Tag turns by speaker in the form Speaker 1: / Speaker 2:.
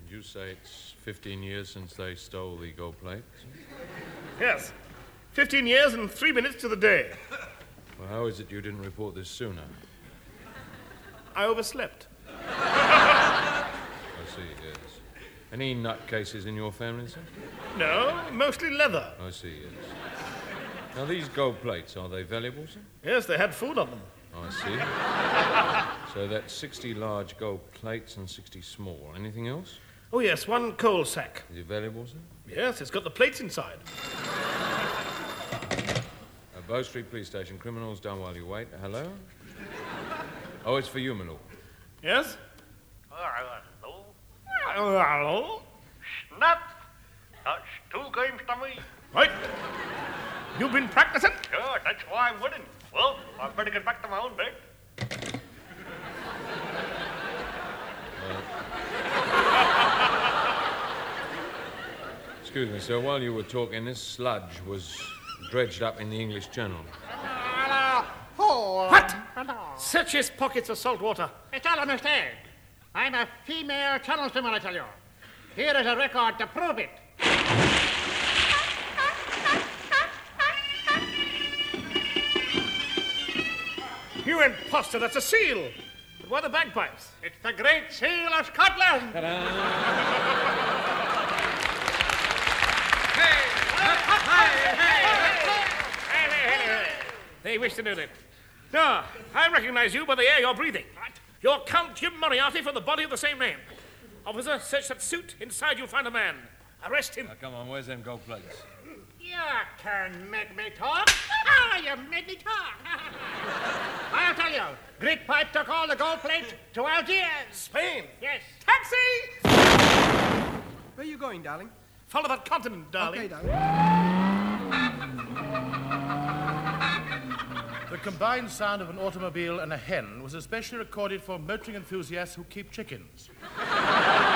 Speaker 1: Did you say it's 15 years since they stole the gold plates?
Speaker 2: Yes. 15 years and 3 minutes to the day.
Speaker 1: Well, how is it you didn't report this sooner?
Speaker 2: I overslept.
Speaker 1: I see, yes. Any nutcases in your family, sir?
Speaker 2: No, mostly leather.
Speaker 1: I see, yes. Now, these gold plates, are they valuable, sir?
Speaker 2: Yes, they had food on them.
Speaker 1: I see. So that's 60 large gold plates and 60 small. Anything else?
Speaker 2: Oh, yes, one coal sack.
Speaker 1: Is it valuable, sir?
Speaker 2: Yes, it's got the plates inside.
Speaker 1: Bow Street Police Station. Criminals done while you wait. Hello? Oh, it's for you, my lord.
Speaker 2: Yes?
Speaker 3: Hello?
Speaker 2: Hello?
Speaker 3: Snap! That's 2 games to me.
Speaker 2: Right. You've been practicing?
Speaker 3: Sure, that's why I'm winning. Well, I better get back to my own bed.
Speaker 1: Excuse me, sir. While you were talking, this sludge was dredged up in the English Channel.
Speaker 2: What? Search his pockets for salt water.
Speaker 4: It's all a mistake. I'm a female channel swimmer, I tell you. Here is a record to prove it.
Speaker 2: You imposter, that's a seal. But why the bagpipes?
Speaker 4: It's the Great Seal of Scotland.
Speaker 2: They wish to know that. No, I recognize you by the air you're breathing. What? You're Count Jim Moriarty from the body of the same name. Officer, search that suit. Inside you'll find a man. Arrest him.
Speaker 1: Now, come on, where's them gold plates?
Speaker 4: Your turn, make me talk. You made me talk. I'll tell you, Great Pipe took all the gold plates to Algiers.
Speaker 2: Spain.
Speaker 4: Yes.
Speaker 2: Taxi!
Speaker 5: Where are you going, darling?
Speaker 2: Follow that continent, darling.
Speaker 5: Okay, darling.
Speaker 6: The combined sound of an automobile and a hen was especially recorded for motoring enthusiasts who keep chickens.